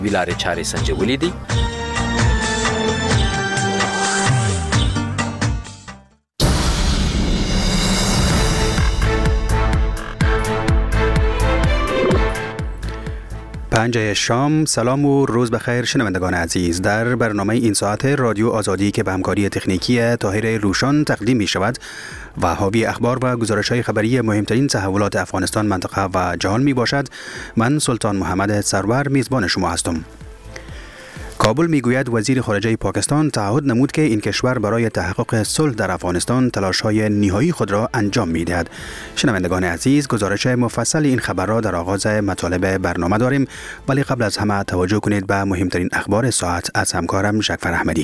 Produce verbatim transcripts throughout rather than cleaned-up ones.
ویلار چاری سنجولی دی پنج شام. سلام و روز بخیر شنوندگان عزیز. در برنامه این ساعت رادیو آزادی که به همکاری تکنیکی طاهر روشان تقدیم می شود و حاوی اخبار و گزارش‌های خبری مهمترین تحولات افغانستان، منطقه و جهان می باشد، من سلطان محمد سرور میزبان شما هستم. کابل میگوید وزیر خارجه پاکستان تعهد نمود که این کشور برای تحقق صلح در افغانستان تلاش‌های نهایی خود را انجام می‌دهد. شنوندگان عزیز، گزارش مفصل این خبر را در آغاز مطالب برنامه داریم، ولی قبل از همه توجه کنید به مهمترین اخبار ساعت از همکارم شکفر احمدی.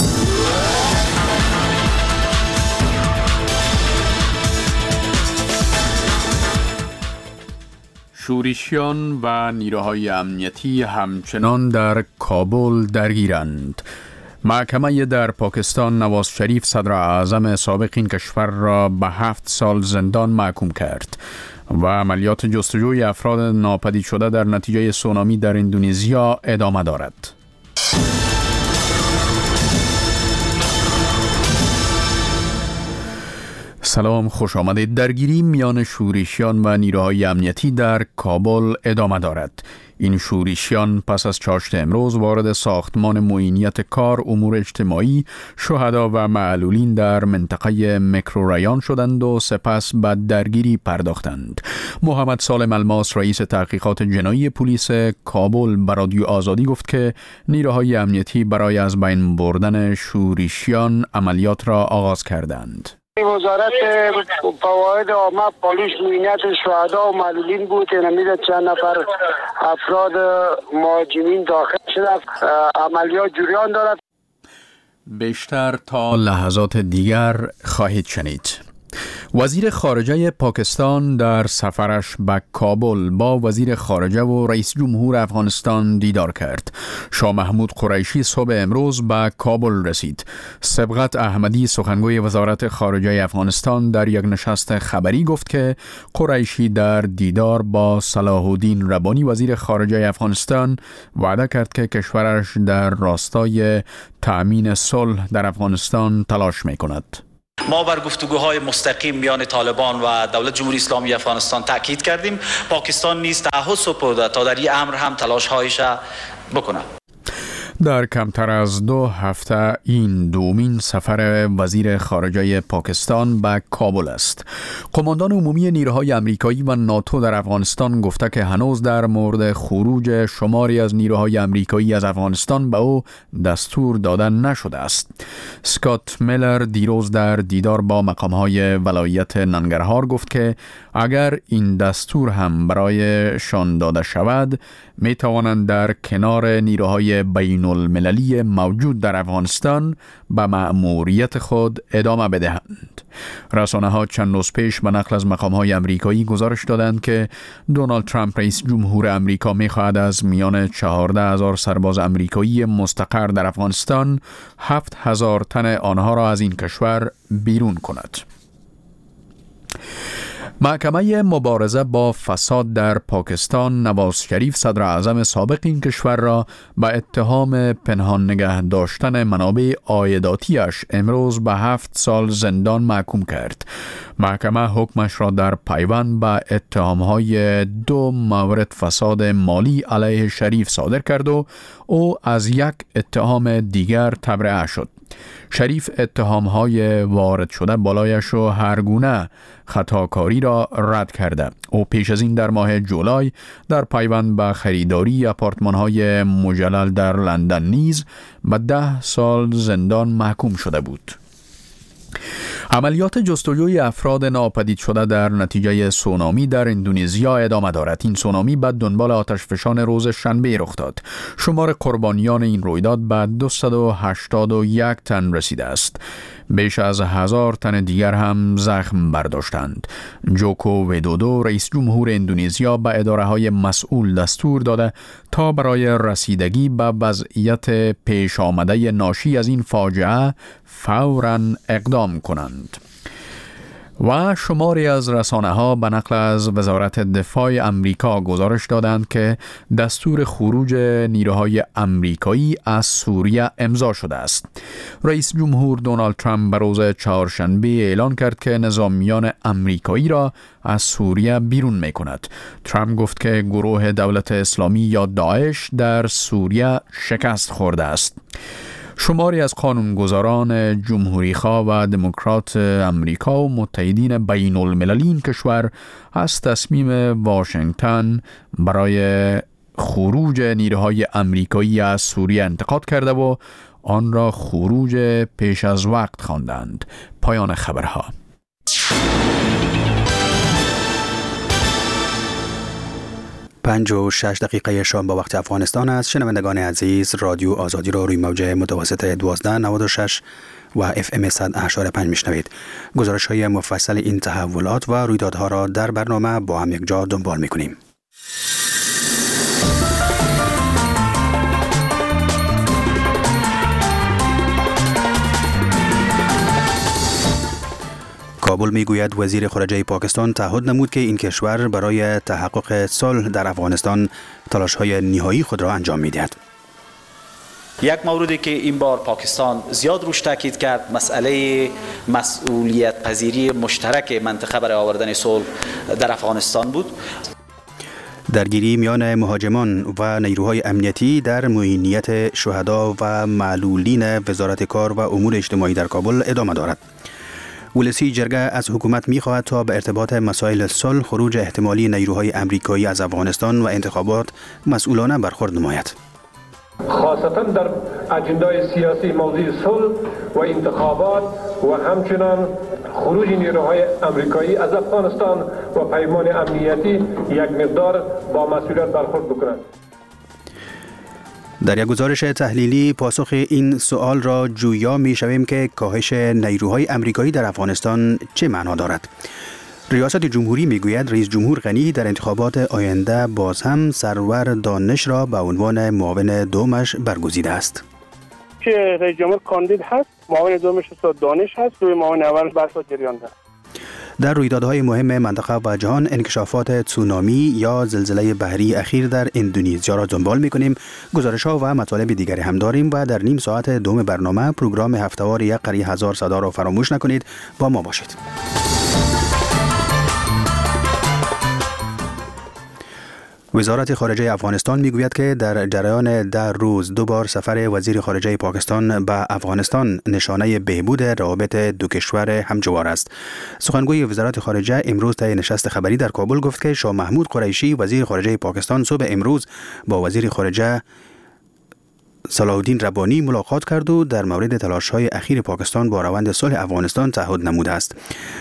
شورشیان و نیروهای امنیتی همچنان در کابل درگیرند. محکمه در پاکستان نواز شریف صدر اعظم سابق این کشور را به هفت سال زندان محکوم کرد و عملیات جستجوی افراد ناپدید شده در نتیجه سونامی در اندونزیا ادامه دارد. سلام، خوش آمدید. درگیری میان شورشیان و نیروهای امنیتی در کابل ادامه دارد. این شورشیان پس از چاشت امروز وارد ساختمان معینیت کار امور اجتماعی شهدا و معلولین در منطقه میکروریان شدند و سپس به درگیری پرداختند. محمد سالم الماس، رئیس تحقیقات جنایی پلیس کابل، به رادیو آزادی گفت که نیروهای امنیتی برای از بین بردن شورشیان عملیات را آغاز کردند. وزارت فواید عامه پلیس معینیت شهدا و معلولین بود. نمید چند نفر افراد مهاجمین داخل شده. عملیات جریان دارد. بیشتر تا لحظات دیگر خواهید شنید. وزیر خارجه پاکستان در سفرش به کابل با وزیر خارجه و رئیس جمهور افغانستان دیدار کرد. شاه محمود قریشی صبح امروز به کابل رسید. سبقت احمدی، سخنگوی وزارت خارجه افغانستان، در یک نشست خبری گفت که قریشی در دیدار با صلاح الدین ربانی، وزیر خارجه افغانستان، وعده کرد که کشورش در راستای تأمین صلح در افغانستان تلاش می‌کند. ما بر گفتگوهای مستقیم میان طالبان و دولت جمهوری اسلامی افغانستان تاکید کردیم. پاکستان نیز تعهد سپرده تا در این امر هم تلاش‌هایش بکنه. در کمتر از دو هفته این دومین سفر وزیر خارجه پاکستان به کابل است. قماندان عمومی نیروهای امریکایی و ناتو در افغانستان گفته که هنوز در مورد خروج شماری از نیروهای امریکایی از افغانستان به او دستور داده نشده است. اسکات میلر دیروز در دیدار با مقامهای ولایت ننگرهار گفت که اگر این دستور هم برایشان داده شود، می توانند در کنار نیروهای بین المللی موجود در افغانستان به مأموریت خود ادامه بدهند. رسانه ها چند روز پیش به نقل از مقام های امریکایی گزارش دادند که دونالد ترامپ، رئیس جمهور امریکا، می خواهد از میان چهارده هزار سرباز امریکایی مستقر در افغانستان هفت هزار تن آنها را از این کشور بیرون کند. محکمه مبارزه با فساد در پاکستان نواز شریف صدر اعظم سابق این کشور را به اتهام پنهان نگه داشتن منابع عایداتیش امروز به هفت سال زندان محکوم کرد. محکمه حکمش را در پیوند به اتهامهای دو مورد فساد مالی علیه شریف صادر کرد و او از یک اتهام دیگر تبرئه شد. شریف اتهامهای وارد شده بالایش و هر گونه خطاکاری را رد کرده. او پیش از این در ماه جولای در پیوند به خریداری آپارتمان‌های مجلل در لندن نیز به ده سال زندان محکوم شده بود. عملیات جستجوی افراد ناپدید شده در نتیجه سونامی در اندونزیا ادامه دارد. این سونامی بعد دنبال آتشفشان روز شنبه رخ داد. شمار قربانیان این رویداد به دویست و هشتاد و یک تن رسیده است. بیش از هزار تن دیگر هم زخم برداشتند. جوکو ویدودو، رئیس جمهور اندونزیا، به اداره‌های مسئول دستور داده تا برای رسیدگی به وضعیت پیش آمده ناشی از این فاجعه فوراً اقدام کنند. و شماری از رسانه‌ها به نقل از وزارت دفاع امریکا گزارش دادند که دستور خروج نیروهای امریکایی از سوریه امضا شده است. رئیس جمهور دونالد ترامپ به روز چهارشنبه اعلان کرد که نظامیان امریکایی را از سوریه بیرون می‌کند. ترامپ گفت که گروه دولت اسلامی یا داعش در سوریه شکست خورده است. شماری از قانونگذاران جمهوری‌خواه و دموکرات امریکا و متحدین بین المللی این کشور از تصمیم واشنگتن برای خروج نیروهای امریکایی از سوریه انتقاد کرده و آن را خروج پیش از وقت خواندند. پایان خبرها. پنج و شش دقیقه شام با وقت افغانستان است. شنوندگان عزیز، رادیو آزادی را روی موج متوسط دوازده نود و شش و اف ام صد و هشت و پنج میشنوید. گزارش های مفصل این تحولات و رویدادها را در برنامه با هم یک جا دنبال میکنیم. کابل میگوید وزیر خارجه پاکستان تعهد نمود که این کشور برای تحقق صلح در افغانستان تلاش‌های نهایی خود را انجام می‌دهد. یک موردی که این بار پاکستان زیاد روش تاکید کرد مسئله مسئولیت پذیری مشترک منطقه برای آوردن صلح در افغانستان بود. درگیری میان مهاجمان و نیروهای امنیتی در معینیت شهدا و معلولین وزارت کار و امور اجتماعی در کابل ادامه دارد. ولسی جرگه از حکومت می‌خواهد تا به ارتباط مسائل صلح، خروج احتمالی نیروهای امریکایی از افغانستان و انتخابات مسئولانه برخورد نماید. خاصتا در اجندای سیاسی موضوع صلح و انتخابات و همچنان خروج نیروهای امریکایی از افغانستان و پیمان امنیتی یک مقدار با مسئولیت برخورد بکنند. در یک گزارش تحلیلی پاسخ این سوال را جویا می شویم که کاهش نیروهای امریکایی در افغانستان چه معنا دارد. ریاست جمهوری می گوید رئیس جمهور غنی در انتخابات آینده باز هم سرور دانش را به عنوان معاون دومش برگزیده است. که رئیس جمهور کاندید هست، معاون دومش دانش هست، روی معاون اول بحث جریان دارد. در رویدادهای مهم منطقه و جهان انکشافات تسونامی یا زلزله بحری اخیر در اندونزیا را دنبال می‌کنیم. گزارش‌ها و مطالب دیگری هم داریم و در نیم ساعت دوم برنامه پروگرام هفته‌وار یک قری هزار صدا را فراموش نکنید. با ما باشید. وزارت خارجه افغانستان میگوید که در جریان ده روز دو بار سفر وزیر خارجه پاکستان به افغانستان نشانه بهبود روابط دو کشور همجوار است. سخنگوی وزارت خارجه امروز طی نشست خبری در کابل گفت که شاه محمود قریشی وزیر خارجه پاکستان صبح امروز با وزیر خارجه صلاح الدین ربانی ملاقات کرد و در مورد تلاش‌های اخیر پاکستان با روند صلح افغانستان تعهد نموده است.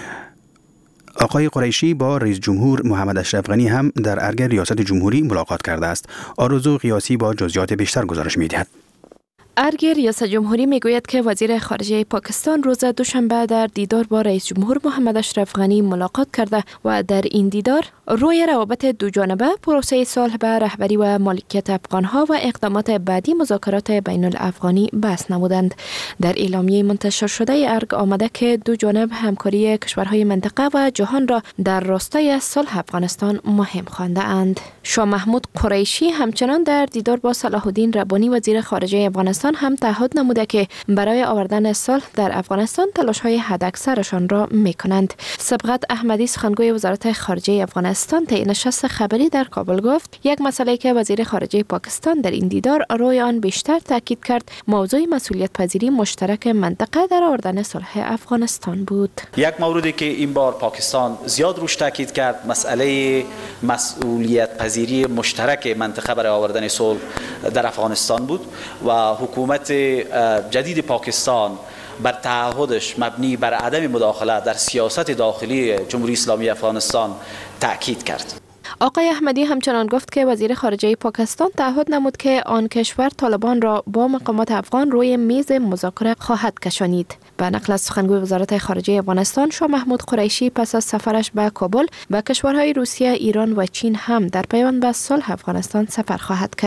آقای قریشی با رئیس جمهور محمد اشرف غنی هم در ارگ ریاست جمهوری ملاقات کرده است. آرزو قیاسی با جزئیات بیشتر گزارش می‌دهد. ارگ ریاست جمهوری میگوید که وزیر خارجه پاکستان روز دوشنبه در دیدار با رئیس جمهور محمد اشرف غنی ملاقات کرده و در این دیدار روی روابط دو جانبه، پروسه صلح به رهبری و مالکیت افغانها و اقدامات بعدی مذاکرات بین الافغانی بحث نمودند. در اعلامیه منتشر شده ارگ آمده که دو جانب همکاری کشورهای منطقه و جهان را در راستای صلح افغانستان مهم خوانده اند. شاه محمود قریشی همچنان در دیدار با صلاح الدین ربانی وزیر خارجه افغانستان هم تعهد نموده که برای آوردن صلح در افغانستان تلاش‌های حداکثرشان را می‌کنند. سبقت احمدی سخنگوی وزارت خارجه افغانستان طی نشست خبری در کابل گفت یک مسئله که وزیر خارجه پاکستان در این دیدار روی آن بیشتر تاکید کرد موضوع مسئولیت پذیری مشترک منطقه در آوردن صلح افغانستان بود. یک موردی که این بار پاکستان زیاد روش تاکید کرد مسئله مسئولیت پذیری مشترک منطقه برای آوردن صلح در افغانستان بود و حکومت جدید پاکستان بر تعهدش مبنی بر عدم مداخله در سیاست داخلی جمهوری اسلامی افغانستان تأکید کرد. آقای احمدی همچنان گفت که وزیر خارجه پاکستان تعهد نمود که آن کشور طالبان را با مقامات افغان روی میز مذاکره خواهد کشانید. به نقل از سخنگوی وزارت خارجه افغانستان شاه محمود قریشی پس از سفرش به کابل به کشورهای روسیه، ایران و چین هم در پیوند به صلح افغانستان سفر خواهد کرد.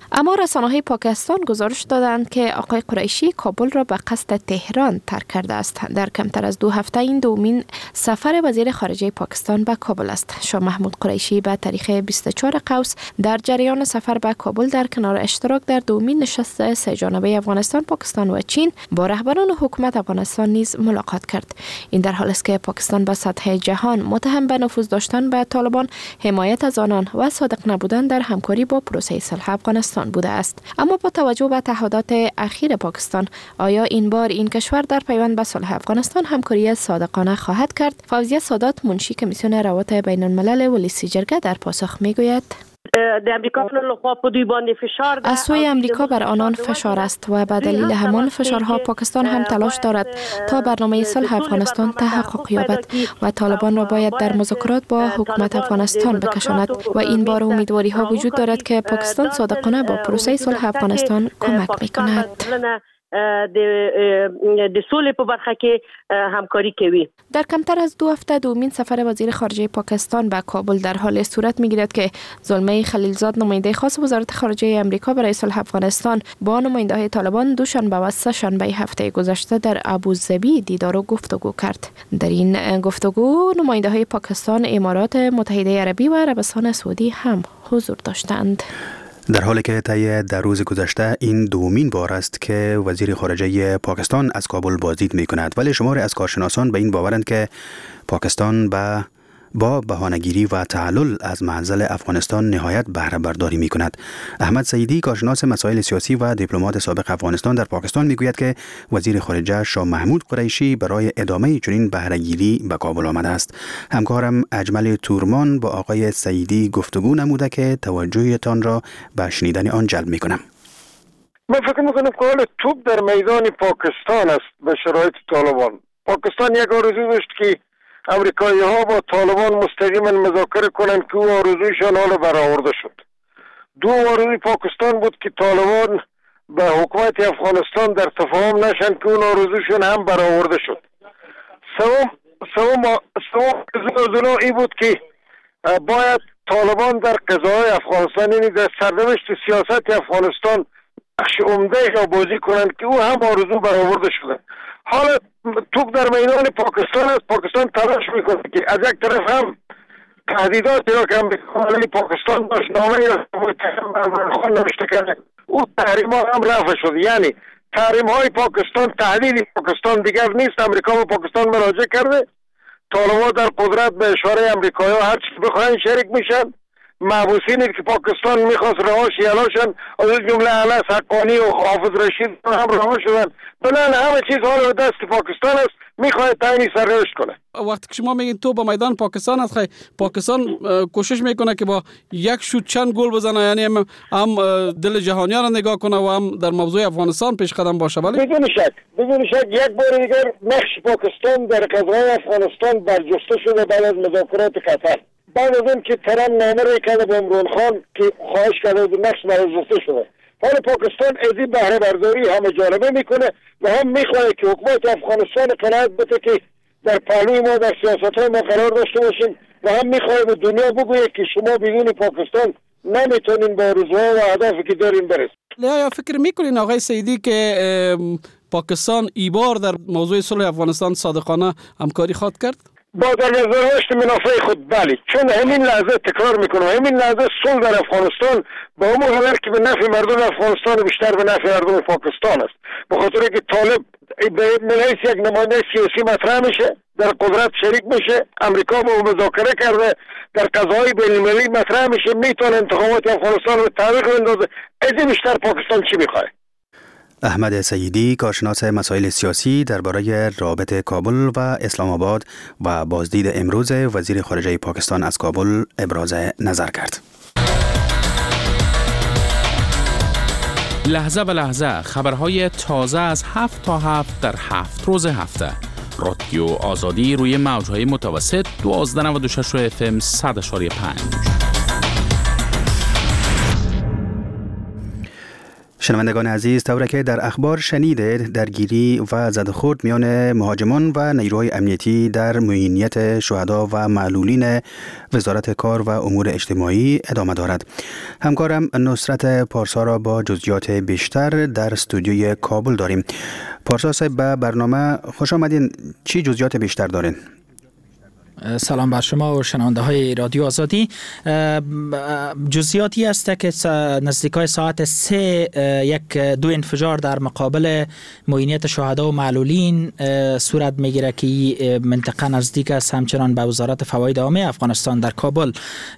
اما رسانه‌های پاکستان گزارش دادند که آقای قریشی کابل را به قصد تهران ترک کرده است. در کمتر از دو هفته این دومین سفر وزیر خارجه پاکستان به کابل است. شاه محمود قریشی به تاریخ بیست و چهارم قوس در جریان سفر به کابل در کنار اشتراک در دومین نشست سه جانبه افغانستان، پاکستان و چین با رهبران حکومت افغانستان نیز ملاقات کرد. این در حالی است که پاکستان به سطح جهان متهم به نفوذ داشتن به طالبان، حمایت از آنان و صادق نبودن در همکاری با پروسه صلح افغانستان بوده است. اما با توجه به تعهدات اخیر پاکستان، آیا این بار این کشور در پیوند به صلح افغانستان همکاری صادقانه خواهد کرد؟ فوزیه سادات، منشی کمیسیون روابط بین الملل ولیسی جرگه، در پاسخ میگوید از سوی امریکا بر آنان فشار است و به دلیل همان فشارها پاکستان هم تلاش دارد تا برنامه صلح افغانستان تحقق یابد و طالبان را باید در مذاکرات با حکومت افغانستان بکشاند و این بار امیدواری ها وجود دارد که پاکستان صادقانه با پروسه صلح افغانستان کمک میکند. د سولې په برخه کې همکاری کوي. در کمتر از دو هفته دومین سفر وزیر خارجه پاکستان به کابل در حال صورت میگیرد که زلمه خلیلزاد، نماینده خاص وزارت خارجه امریکا برای صلح افغانستان، با نماینده‌های طالبان دوشنبه و سه‌شنبه هفته گذشته در ابوظبی دیدار و گفتگو کرد. در این گفتگو نماینده‌های پاکستان، امارات متحده عربی و عربستان سعودی هم حضور داشتند. در حالی که طی در روز گذشته این دومین بار است که وزیر خارجه پاکستان از کابل بازدید می کند، ولی شماری از کارشناسان به این باورند که پاکستان با با بهانه‌گیری و تعلل از منزل افغانستان نهایت بهره برداری می کند. احمد سعیدی، کارشناس مسائل سیاسی و دیپلمات سابق افغانستان در پاکستان، می گوید که وزیر خارجه شاه محمود قریشی برای ادامه چنین بهره‌گیری به کابل آمده است. همکارم اجمل تورمان با آقای سعیدی گفتگو نموده که توجهتان را به شنیدن آن جلب می کنم. من فکر میکنم که حال توپ در میدان پاکستان است به شرایط طالبان. پاکستان یک آرزو داشت که امریکایی ها با طالبان مستقیما مذاکره کنند که او آرزویشان حالا برآورده شد. دو آرزوی پاکستان بود که طالبان به حکومت افغانستان در تفاهم نشن که اون آرزوشان هم برآورده شد. سوم سوم سوم این بود که باید طالبان در قضای افغانستان، یعنی در سرنوشت سیاست افغانستان، نقش عمده را بازی کنند که او هم آرزو برآورده شده. حالا توپ در میدان پاکستان است. پاکستان تلاش میکنه که از یک طرف هم تهدیداتی را که امریکا علیه پاکستان داشت، نامه‌ای را متهم به عمران خان نوشته کرده، او تحریم ها هم رفع شد. یعنی تحریم های پاکستان تهدید پاکستان دیگر نیست. امریکا به پاکستان مراجعه کرده، طالبان در قدرت به اشاره امریکایی ها هر چی بخواین شریک میشن. محبوسینی که پاکستان میخواست رهاش یلاشن، از جمله علس حقانی و حافظ رشید هم رها شدن. بنابراین همه چیز حالا دست پاکستان است، میخواد تعیین سرنوشت کنه. وقتی که شما میگین تو با میدان پاکستان است، خیلی پاکستان کوشش میکنه که با یک شوت چند گل بزنه، یعنی هم, هم دل جهانیان را نگاه کنه و هم در موضوع افغانستان پیش قدم باشه. ولی بدون شک بدون شک یک بار دیگر نقش پاکستان در قضای افغانستان برجسته شده بعد از مذاکرات قطر. بعد از اون که ترام نامه را کرده به عمران خان که خواهش کرده و نقش برجسته شده، حالا پاکستان از این بهره برداری همه جانبه میکنه و هم میخواد که حکومت افغانستان قناعت بده که در پهلوی ما در سیاست های ما قرار داشته باشیم و هم میخواد به دنیا بگویه که شما بدون پاکستان نمیتونین به آرزوها و اهدافی که دارین برسید. یا فکر میکنین آقای سعیدی که پاکستان ای بار در موضوع صلح افغانستان صادقانه همکاری خواهد کرد؟ با در نظر داشت منافع خود بله، چون همین لحظه تکرار میکنم، همین لحظه صلح در افغانستان با همون حالت که به نفع مردم افغانستان بیشتر به نفع مردم پاکستان است. به خاطر که طالب به ملیس یک نماینده سیاسی مطرح میشه، در قدرت شریک میشه، امریکا با مذاکره کرده، در قضای بین المللی مطرح میشه، میتونه انتخابات افغانستان رو تعویق بندازه. از بیشتر پاکستان چی میخواد؟ احمد سعیدی، کارشناس مسائل سیاسی، درباره رابط کابل و اسلام آباد و بازدید امروز وزیر خارجه پاکستان از کابل ابراز نظر کرد. لحظه به لحظه خبرهای تازه از هفت تا هفت در هفت روز هفته. رادیو آزادی روی موجهای متوسط دوازده نود و شش اف ام صد اشاری پنج. شنوندگان عزیز، طوری که در اخبار شنیدید، درگیری و زدخورد میان مهاجمان و نیروهای امنیتی در معینیت شهدا و معلولین وزارت کار و امور اجتماعی ادامه دارد. همکارم نصرت پارسا را با جزئیات بیشتر در استودیوی کابل داریم. پارسا صاحب، به برنامه خوش آمدین. چی جزئیات بیشتر دارین؟ سلام بر شما و شنونده های رادیو آزادی. جزئیاتی است که نزدیکای ساعت سه یک دو انفجار در مقابل معینیت شهدا و معلولین صورت میگیره که منطقه نزدیک است همچنان به وزارت فواید عامه افغانستان در کابل.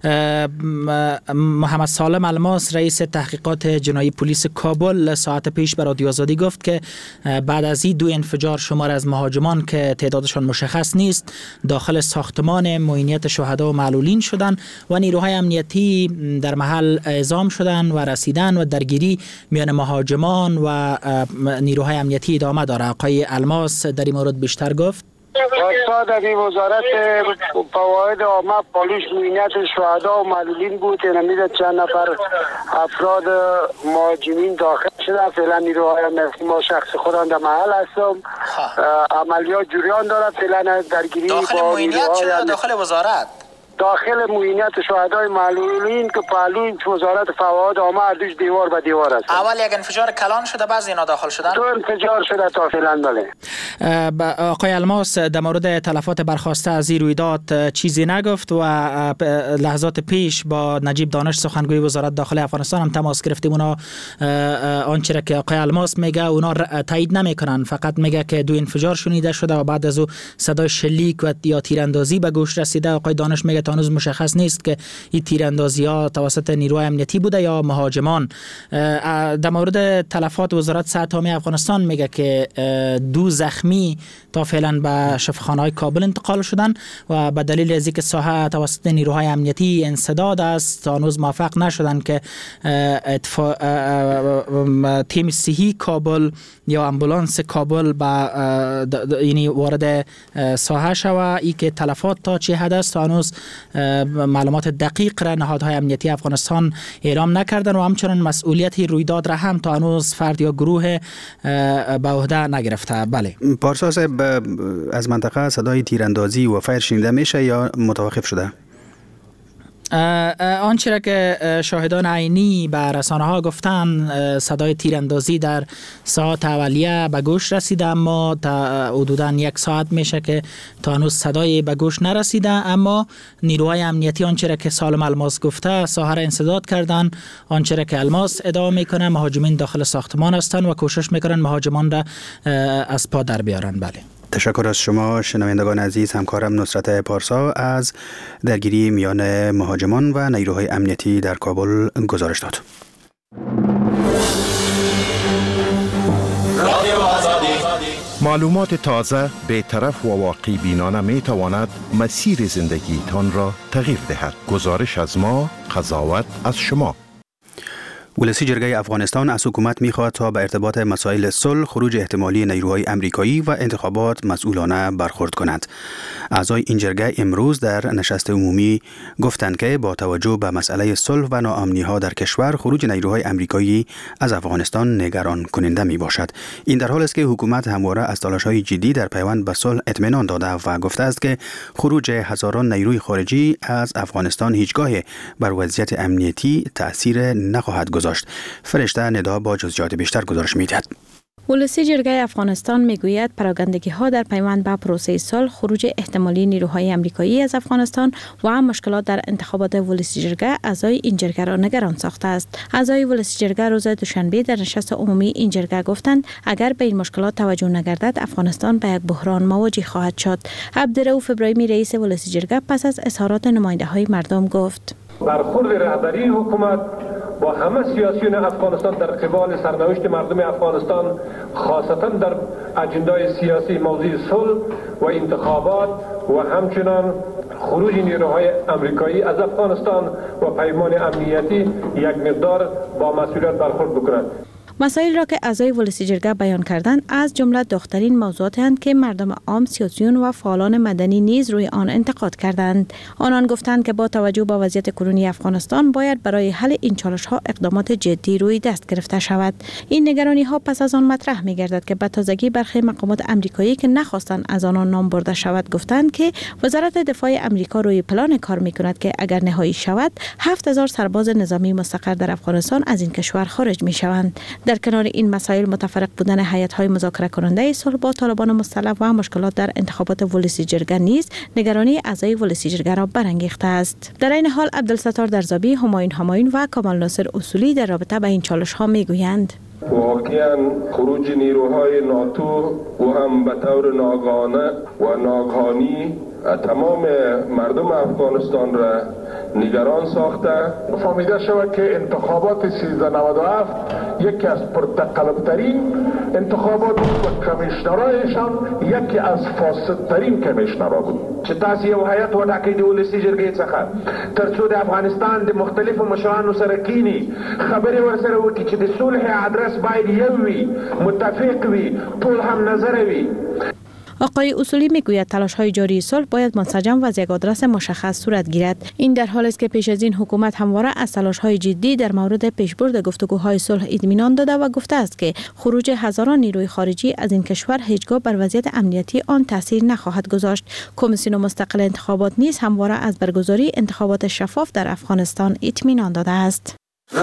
محمد سالم الماس رئیس تحقیقات جنایی پلیس کابل ساعت پیش به رادیو آزادی گفت که بعد از این دو انفجار شمار از مهاجمان که تعدادشان مشخص نیست داخل ساختمان معینیت شهدا و معلولین شدند و نیروهای امنیتی در محل اعزام شدند و رسیدن و درگیری میان مهاجمان و نیروهای امنیتی ادامه داره. آقای الماس در این مورد بیشتر گفت. واسطا در این وزارت فواید عامه پالیش معینیت شهدا و معلولین بود. نمید چند نفر افراد مهاجمین داخل شده. فعلا نیروهای امنیتی ما شخص خودم در محل هستم. عملیات جریان دارد. فعلا درگیری داخل با معینیت شده داخل وزارت داخل معینیت شهدای معلولین که پهلوی وزارت فواید عامه اردوش دیوار به دیوار است. اول یک انفجار کلان شده بعض اینا داخل شدن. دو انفجار شده تا فعلا. بله. آقای الماس در مورد تلفات برخواسته از این رویداد چیزی نگفت و لحظات پیش با نجیب دانش سخنگوی وزارت داخلی افغانستان هم تماس گرفتیم. اونا آنچه که آقای الماس میگه اونا تایید نمیکنن، فقط میگه که دو انفجار شنیده شده و بعد از او صدای شلیک و یا تیراندازی به گوش رسیده. آقای دانش میگه هنوز مشخص نیست که این تیراندازی ها توسط نیروهای امنیتی بوده یا مهاجمان. در مورد تلفات وزارت صحت عامه افغانستان میگه که دو زخمی تا فعلا به شفاخانه‌های کابل انتقال شدن و به دلیل از اینکه ساحه توسط نیروهای امنیتی انسداد است تا هنوز موفق نشدن که تیم صحی کابل یا امبولانس کابل با یعنی وارد ساحه شوه. ای که تلفات تا چه حد است تا هنوز معلومات دقیق را نهادهای امنیتی افغانستان اعلام نکردن و همچنان مسئولیت رویداد را هم تا هنوز فرد یا گروه به عهده نگرفته. بله. پارسا صاحب، از منطقه صدای تیراندازی و فایر شنیده میشه یا متوقف شده؟ آنچه را که شاهدان عینی به رسانه ها گفتن صدای تیراندازی در ساعت اولیه به گوش رسیده، اما تا حدوداً یک ساعت میشه که تا هنوز صدای به گوش نرسیده. اما نیروهای امنیتی آنچه را که سالم الماس گفته ساحه را انسداد کردن. آنچه را که الماس ادعا میکنه مهاجمین داخل ساختمان هستند و کوشش میکنن مهاجمان را از پا در بیارن. بله. تشکر از شما شنوندگان عزیز. همکارم نصرت پارسا از درگیری میان مهاجمان و نیروهای امنیتی در کابل گزارش داد. معلومات تازه، بی‌طرف و واقعی بینانه می تواند مسیر زندگی تان را تغییر دهد. گزارش از ما، قضاوت از شما. ولسی جرگه افغانستان از حکومت می‌خواهد تا به ارتباط مسائل صلح، خروج احتمالی نیروهای امریکایی و انتخابات مسئولانه برخورد کند. اعضای این جرگه امروز در نشست عمومی گفتند که با توجه به مسئله صلح و ناامنی‌ها در کشور، خروج نیروهای امریکایی از افغانستان نگران کننده میباشد. این در حالی است که حکومت همواره از تلاش‌های جدی در پیوند به صلح اطمینان داده و گفته است که خروج هزاران نیروی خارجی از افغانستان هیچگاه بر وضعیت امنیتی تأثیر نخواهد گذاشت. فرشته ندا با جزئیات بیشتر گزارش می‌دهد. ولسی جرگه افغانستان میگوید پراگندگی ها در پیوند به پروسه صلح، خروج احتمالی نیروهای امریکایی از افغانستان و مشکلات در انتخابات ولسی جرگه اعضای این جرگه را نگران ساخته است. اعضای ولسی جرگه روز دوشنبه در نشست عمومی این جرگه گفتند اگر به این مشکلات توجه نگردد افغانستان به یک بحران مواجه خواهد شد. عبدالرؤوف ابراهیمی رئیس ولسی جرگه پس از اظهارات نماینده های مردم گفت: برخورد رهبری حکومت با همه سیاسیون افغانستان در قبال سرنوشت مردم افغانستان، خاصتا در اجندای سیاسی موضوع صلح و انتخابات و همچنان خروج نیروهای امریکایی از افغانستان و پیمان امنیتی یک مقدار با مسئولیت برخورد بکند. مسائل را که اعضای ولسی جرگه بیان کردند از جمله داغ‌ترین موضوعاتی هستند که مردم عام، سیاسیون و فعالان مدنی نیز روی آن انتقاد کردند. آنان گفتند که با توجه به وضعیت کنونی افغانستان باید برای حل این چالش‌ها اقدامات جدی روی دست گرفته شود. این نگرانی‌ها پس از آن مطرح می‌گردد که به تازگی برخی مقامات آمریکایی که نخواستند از آنان نام برده شود گفتند که وزارت دفاع آمریکا روی پلان کار می‌کند که اگر نهایی شود هفت هزار سرباز نظامی مستقر در افغانستان از این کشور خارج می‌شوند. در کنار این مسائل، متفرق بودن هیئت‌های مذاکره کننده صلح با طالبان مسلح و مشکلات در انتخابات ولسی جرگه نیز نگرانی اعضای ولسی جرگه را برانگیخته است. در این حال عبدالستار درزابی، همایون همایون و کمال ناصر اصولی در رابطه با این چالش‌ها میگویند: واقعاً خروج نیروهای ناتو و هم به طور ناگهانه و ناگهانی تمام مردم افغانستان را نگران ساخته. فهمیده شود که انتخابات سیزده نود و هفت یکی از پرتقلب‌ترین انتخابات بود و کمیشنرایشان یکی از فاسدترین کمیشنرها بود. چې تاسو یو هیئت وټاکئ د ولسي جرګې څخه تر څو د افغانستان د مختلفو مشرانو سره کینی خبرې ورسره وکړي چې د صلح ادرس باید یو وي، متفق وي، ټول هم نظر وي. آقای اصولی میگوید تلاش‌های جاری صلح باید منسجم و از یک آدرس مشخص صورت گیرد. این در حالی است که پیش از این حکومت همواره از تلاش‌های جدی در مورد پیشبرد گفتگوهای صلح اطمینان داده و گفته است که خروج هزاران نیروی خارجی از این کشور هیچگاه بر وضعیت امنیتی آن تاثیر نخواهد گذاشت. کمیسیون مستقل انتخابات نیز همواره از برگزاری انتخابات شفاف در افغانستان اطمینان داده است.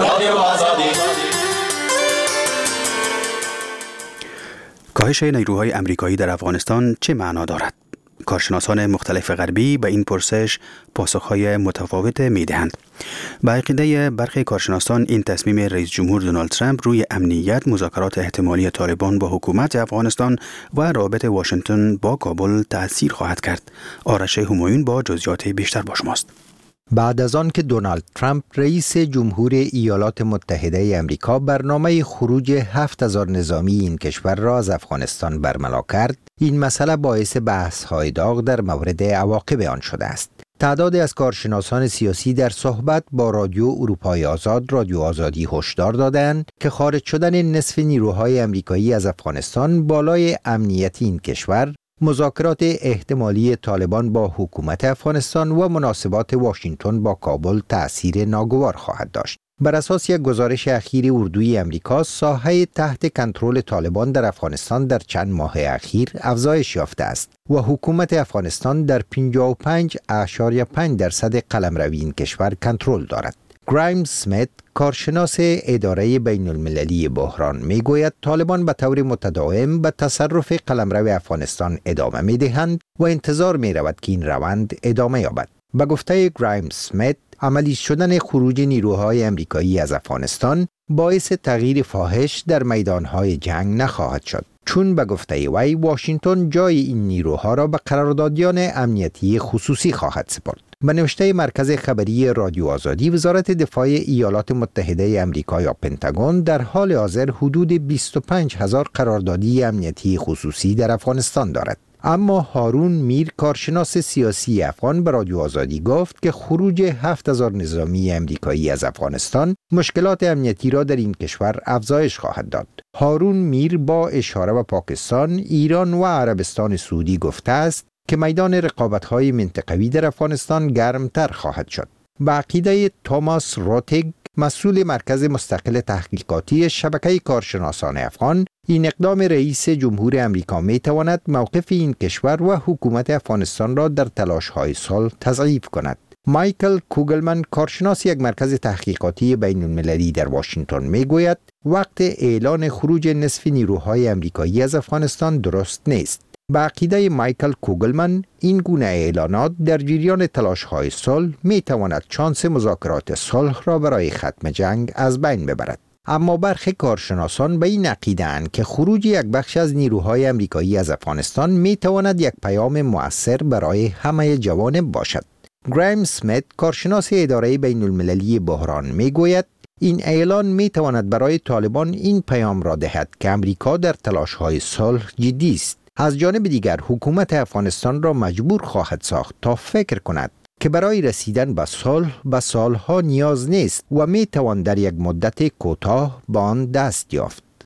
کاهش نیروهای امریکایی در افغانستان چه معنا دارد؟ کارشناسان مختلف غربی به این پرسش پاسخهای متفاوت می دهند. به عقیده برخی کارشناسان این تصمیم رئیس جمهور دونالد ترامپ روی امنیت، مذاکرات احتمالی طالبان با حکومت افغانستان و رابطه واشنگتن با کابل تأثیر خواهد کرد. آرش همایون با جزئیات بیشتر با شماست. بعد از آن که دونالد ترامپ رئیس جمهور ایالات متحده آمریکا برنامه خروج هفت هزار نظامی این کشور را از افغانستان برملا کرد، این مسئله باعث بحث‌های داغ در مورد عواقب آن شده است. تعدادی از کارشناسان سیاسی در صحبت با رادیو اروپای آزاد، رادیو آزادی هشدار دادند که خارج شدن نصف نیروهای آمریکایی از افغانستان بالای امنیت این کشور، مذاکرات احتمالی طالبان با حکومت افغانستان و مناسبات واشنگتن با کابل تأثیر ناگوار خواهد داشت. بر اساس یک گزارش اخیر اردوی آمریکا، ساحه تحت کنترل طالبان در افغانستان در چند ماه اخیر افزایش یافته است و حکومت افغانستان در پنجاه و پنج اشاریه پنج درصد قلمرو این کشور کنترل دارد. گرایم سمیت، کارشناس اداره بین المللی بحران، می گوید طالبان به طور متداوم به تصرف قلمرو افغانستان ادامه می دهند و انتظار می رود که این روند ادامه یابد. به گفته گرایم سمیت، عملی شدن خروج نیروهای آمریکایی از افغانستان باعث تغییر فاحش در میدانهای جنگ نخواهد شد، چون به گفته وی واشنگتن جای این نیروها را به قراردادیان امنیتی خصوصی خواهد سپرد. به نوشته مرکز خبری رادیو آزادی، وزارت دفاع ایالات متحده آمریکا یا پنتاگون در حال حاضر حدود بیست و پنج هزار قراردادی امنیتی خصوصی در افغانستان دارد. اما هارون میر، کارشناس سیاسی افغان، به رادیو آزادی گفت که خروج هفت هزار نظامی آمریکایی از افغانستان مشکلات امنیتی را در این کشور افزایش خواهد داد. هارون میر با اشاره به پاکستان، ایران و عربستان سعودی گفته است که میدان رقابت‌های منطقوی در افغانستان گرمتر خواهد شد. به عقیده توماس روتگ، مسئول مرکز مستقل تحقیقاتی شبکه کارشناسان افغان، این اقدام رئیس جمهور آمریکا می تواند موقف این کشور و حکومت افغانستان را در تلاش‌های صلح تضعیف کند. مایکل کوگلمن، کارشناس یک مرکز تحقیقاتی بین المللی در واشنگتن، می گوید وقت اعلان خروج نصف نیروهای آمریکایی از افغانستان درست نیست. به عقیده مایکل کوگلمن، این گونه اعلانات در جریان تلاش‌های صلح می تواند شانس مذاکرات صلح را برای ختم جنگ از بین ببرد. اما برخی کارشناسان به این عقیده اند که خروج یک بخش از نیروهای آمریکایی از افغانستان می تواند یک پیام مؤثر برای همه جوانب باشد. گرایم سمیت، کارشناس اداره بین المللی بحران، می گوید این اعلان می تواند برای طالبان این پیام را دهد که امریکا در تلاش‌های صلح جدی است. از جانب دیگر حکومت افغانستان را مجبور خواهد ساخت تا فکر کند که برای رسیدن به صلح به سالها نیاز نیست و می توان در یک مدت کوتاه به آن دست یافت.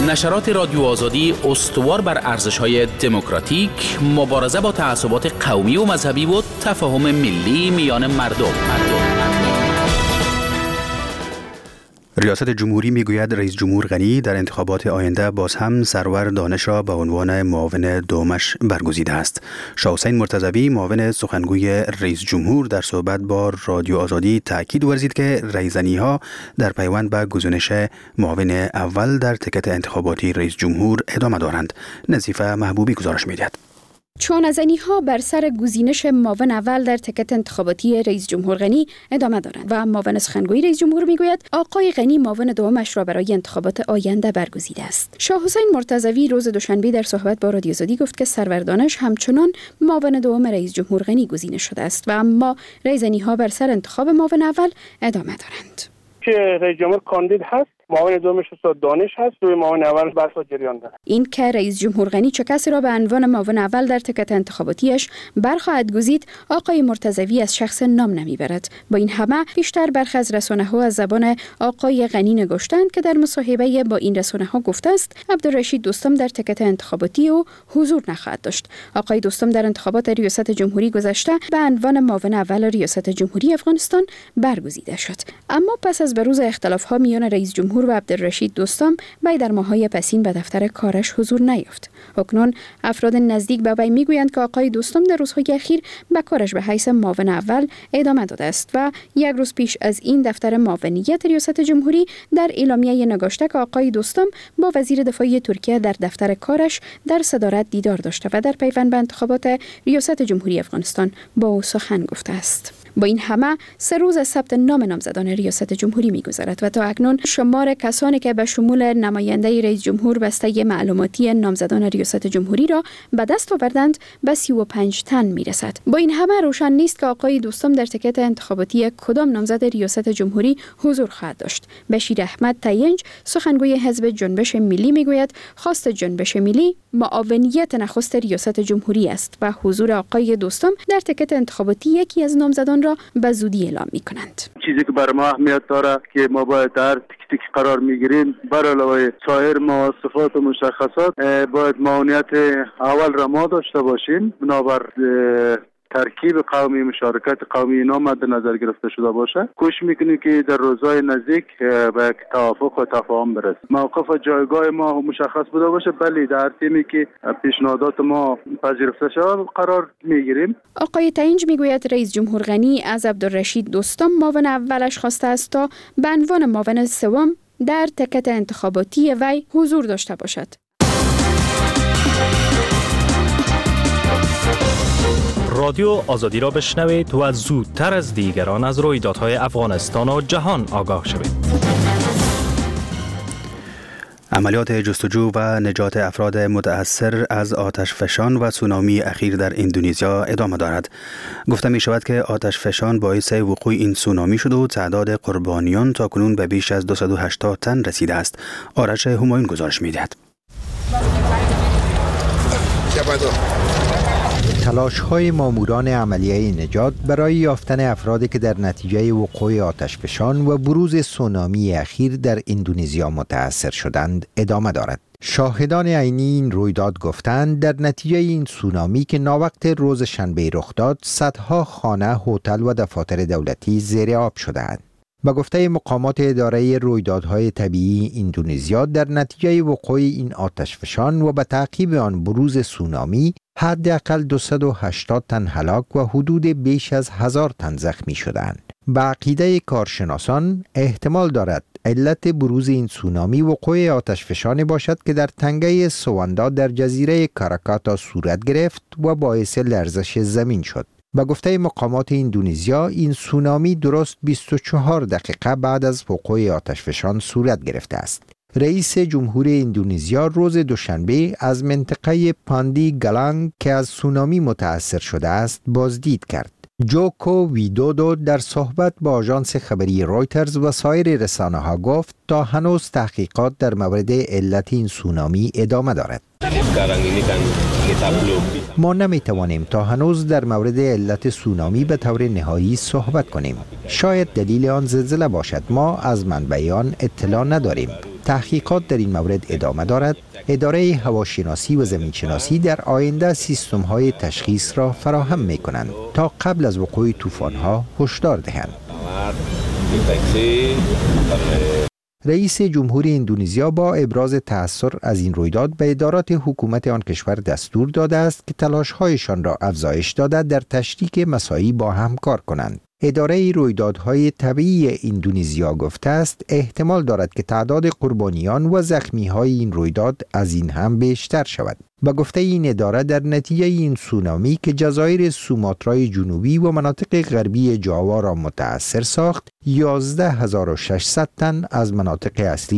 نشرات رادیو آزادی استوار بر ارزش‌های دموکراتیک، مبارزه با تعصبات قومی و مذهبی و تفاهم ملی میان مردم. مردم. ریاست جمهوری میگوید رئیس جمهور غنی در انتخابات آینده باز هم سرور دانش را به عنوان معاون دومش برگزیده است. شاه حسین مرتضوی معاون سخنگوی رئیس جمهور در صحبت با رادیو آزادی تاکید ورزید که رایزنی‌ها در پیوند به گزینش معاون اول در تکت انتخاباتی رئیس جمهور ادامه دارند. نظیفه محبوبی گزارش می‌دهد. چانه‌زنی ها بر سر گزینش معاون اول در تکت انتخاباتی رئیس جمهور غنی ادامه دارند و معاون سخنگوی رئیس جمهور میگوید آقای غنی معاون دومش را برای انتخابات آینده برگزیده است. شاه حسین مرتضوی روز دوشنبه در صحبت با رادیو آزادی گفت که سرور دانش همچنان معاون دوم رئیس جمهور غنی گزینه شده است و اما رایزنی ها بر سر انتخاب معاون اول ادامه دارند. که رئیس جمهور کاندید هست، معاون دومش استاد دانش هست، روی معاون اول بحث جریان داره. این که رئیس جمهور غنی چه کسی را به عنوان معاون اول در تکت انتخاباتیش برخواهد گزید آقای مرتضوی از شخص نام نمیبرد. با این همه بیشتر برخی از رسانه‌ها از زبان آقای غنی نگاشتند که در مصاحبه با این رسانه‌ها گفته است عبدالرشید دوستم در تکت انتخاباتی او حضور نخواهد داشت. آقای دوستم در انتخابات ریاست جمهوری گذشته به عنوان معاون اول ریاست جمهوری افغانستان برگزیده شد، اما پس از بروز اختلاف‌ها میان رئیس جمهور و عبدالرشید دوستم وی در ماه‌های پسین به دفتر کارش حضور نیافت. اکنون افراد نزدیک به وی میگویند که آقای دوستم در روزهای اخیر به کارش به حیث معاون اول ادامه داده است و یک روز پیش از این دفتر معاونیت ریاست جمهوری در اعلامیه نگاشته که آقای دوستم با وزیر دفاعی ترکیه در دفتر کارش در صدارت دیدار داشته و در پیوند به انتخابات ریاست جمهوری افغانستان با او سخن گفته است. با این همه سه روز از ثبت نام نامزدان ریاست جمهوری می‌گذرد و تا اکنون شمار کسانی که به شمول نماینده رئیس جمهور بسته معلوماتی نامزدان ریاست جمهوری را به دست آوردند به سی و پنج تن میرسد. با این همه روشن نیست که آقای دوستم در تکت انتخاباتی کدام نامزد ریاست جمهوری حضور خواهد داشت. بشیر احمد تینج سخنگوی حزب جنبش ملی میگوید خواست جنبش ملی معاونیت نخست ریاست جمهوری است و حضور آقای دوستم در تکت انتخاباتی یکی از نامزدان را به زودی اعلام می‌کنند. چیزی که برای ما اهمیت داره که ما باید در تک تک قرار میگیریم بر علاوه سایر مواصفات و مشخصات باید معاونیت اول را ما داشته باشیم بنابر ترکیب قومی مشارکت قومی اینا مد نظر گرفته شده باشه. کوشش میکنیم که در روزهای نزدیک به توافق و تفاهم برسیم. موقف و جایگاه ما مشخص بوده باشه ولی در تیمی که پیشنهادات ما پذیرفته شود قرار میگیریم. آقای تینج میگوید رئیس جمهور غنی از عبدالرشید دوستم معاون اولش خواسته است تا به عنوان معاون سوم در تکت انتخاباتی وی حضور داشته باشد. رادیو آزادی را بشنوید و زودتر از دیگران از رویدادهای افغانستان و جهان آگاه شوید. عملیات جستجو و نجات افراد متأثر از آتش فشان و سونامی اخیر در اندونزیا ادامه دارد. گفته می شود که آتش فشان باعث وقوع این سونامی شد و تعداد قربانیان تا کنون به بیش از دویست و هشتاد تن رسیده است. آرش همایون گزارش می دهد. تلاش‌های ماموران عملیه نجات برای یافتن افرادی که در نتیجه وقوع آتشفشان و بروز سونامی اخیر در اندونزیا متأثر شدند ادامه دارد. شاهدان عینی این رویداد گفتند در نتیجه این سونامی که ناوقت روز شنبه رخ داد، صدها خانه، هتل و دفاتر دولتی زیر آب شدند. به گفته مقامات اداره رویدادهای طبیعی اندونزیا در نتیجه وقوع این آتشفشان و به تعقیب آن بروز سونامی حداقل دویست و هشتاد تن هلاک و حدود بیش از هزار تن زخمی شدند. به عقیده کارشناسان احتمال دارد علت بروز این سونامی وقوع آتشفشانی باشد که در تنگه سواندا در جزیره کاراکاتا صورت گرفت و باعث لرزش زمین شد. به گفته مقامات اندونزیا این سونامی درست بیست و چهار دقیقه بعد از وقوع آتشفشان صورت گرفته است. رئیس جمهور اندونزیا روز دوشنبه از منطقه پاندی گالانگ که از سونامی متأثر شده است بازدید کرد. جوکو ویدودو در صحبت با آژانس خبری رویترز و سایر رسانه ها گفت تا هنوز تحقیقات در مورد علت این سونامی ادامه دارد. ما نمی توانیم تا هنوز در مورد علت سونامی به طور نهایی صحبت کنیم. شاید دلیل آن زلزله باشد. ما از منبع آن اطلاع نداریم. تحقیقات در این مورد ادامه دارد. اداره هواشناسی و زمینشناسی در آینده سیستم های تشخیص را فراهم می کنند تا قبل از وقوع طوفان ها هشدار دهند. رئیس جمهور اندونزیا با ابراز تأثر از این رویداد به ادارات حکومت آن کشور دستور داده است که تلاش‌هایشان را افزایش داده در تشریک مساعی با هم کار کنند. اداره رویدادهای طبیعی اندونزیا گفته است احتمال دارد که تعداد قربانیان و زخمی‌های این رویداد از این هم بیشتر شود. با گفته این اداره در نتیجه این سونامی که جزایر سوماترای جنوبی و مناطق غربی جاوا را متأثر ساخت، یازده هزار و ششصد تن از مناطق اصلی